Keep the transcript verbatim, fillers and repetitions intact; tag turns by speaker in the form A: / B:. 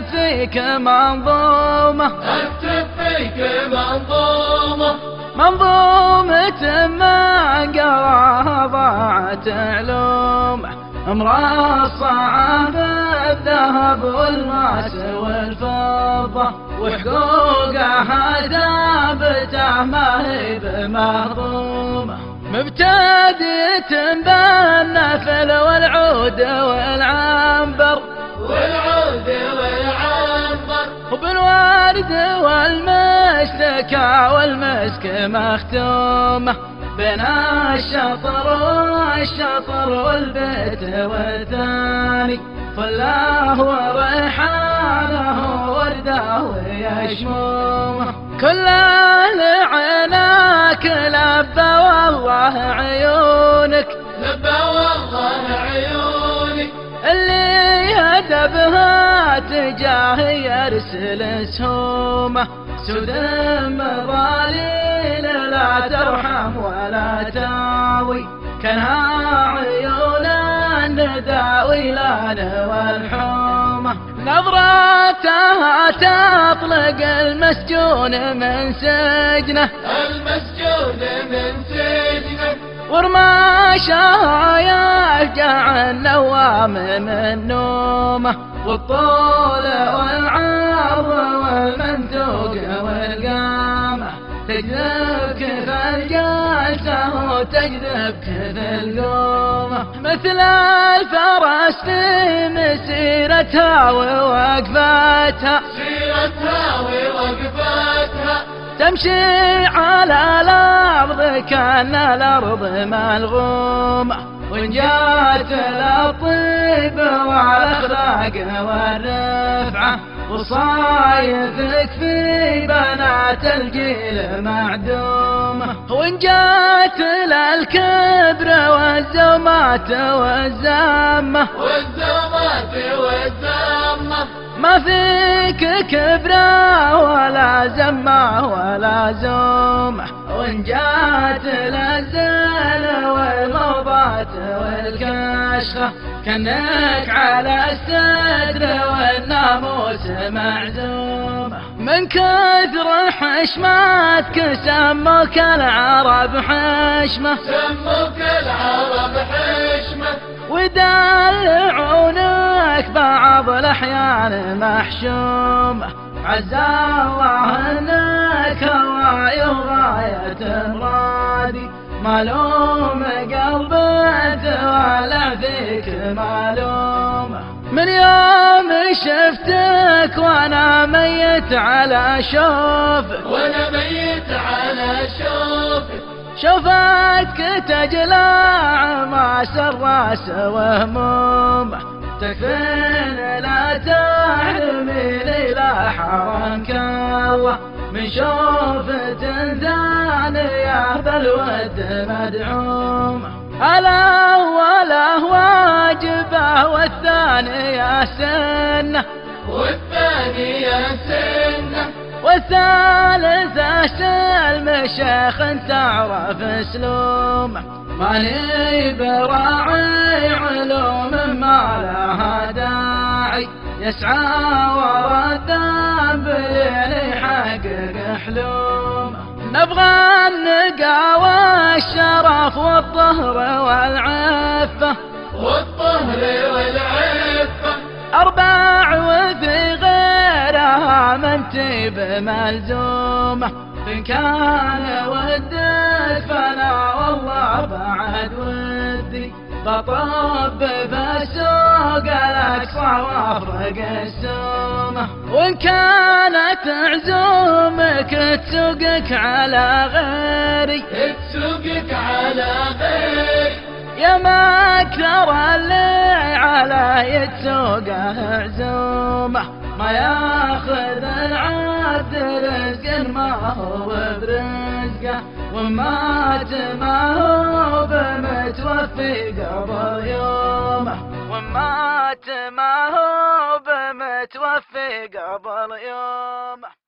A: اكتب فيك منظومة
B: اكتب فيك منظومة
A: منظومة ما قراها ضاعت علومه، مرصعة بالذهب والماس والفضة، وحقوقها ثابتة ما هي بمهضومة، مبتدئة بالنفل والعود والعنبر
B: والعود والعنبر،
A: وبالورد والمشتكى والمسك مختومة، بين الشطر والشطر والبيت والثاني، فله وريحانه ورده ويشمومه، كل أهل عيناك لبى والله عيونك،
B: لبى والله عيونك،
A: اللي يدبها تجاه يرسل سهومه، سود مظاليل لا ترحم ولا تاوي، كانها عيون النداوي لان والحومه، نظراتها تطلق المسجون من سجنه،
B: المسجون من سجنه،
A: ورماشها يفجع النوام من نومه، والطول والعرض والمنتوق والقامه، تجذب كيف الجلسه وتجذب كيف القومه، مثل الفرس في مسيرتها ووقفتها،
B: سيرتها ووقفتها،
A: تمشي على الأرض كأن الأرض ملغومة، وإن جات الطيب والأخلاق والرفعة، وصايفك في بنات الجيل معدومة، وإن جات للكبر والزومات والزامة،
B: والزومات والزامة،
A: ما فيك كبرة ولا زمة ولا زومة، وإن جات للزل والموضات والكشخة، كأنك على الستر والناموس معزومة، من كثر حشمتك سموك العرب حشمة،
B: سموك العرب حشمة،
A: ويدلعونك بعض الأحيان محشومة، عز الله انك هواي وغاية مرادي، مالوم قلبك ولا فيك مالومة، من يوم شفتك وانا ميت على شوفك،
B: وانا ميت على شوفك،
A: شوفتك تجلى ما سراس وهمومه، تكفين لا تحرميني لا حرمك الله، من شوفة ثانية بالود مدعومة، الأول واجبه والثانية سنة،
B: والثانية سنة،
A: والثالثة سلم شيخ تعرف اسلومه، ماني براعي علوم ما لها داعي، يسعى ورا الذنب لين يحقق حلومه، نبغى النقا والشرف والطهر والعفة،
B: والطهر والعفة،
A: أربع وفي غيرها من تيب ملزومة، إن كان ودك فأنا والله بعد ودي، بطب بسوق الأقصى وافرق السومة، وإن كانت عزومك تسوقك على غيري،
B: تسوقك على غيري،
A: يا ما أكثر اللي على يتسوقه عزومة، ما ياخذ العبد رزق ما هو برزقه، ومات ما هو بمتوفي قبل يومه، ومات ما هو بمتوفي قبل يومه.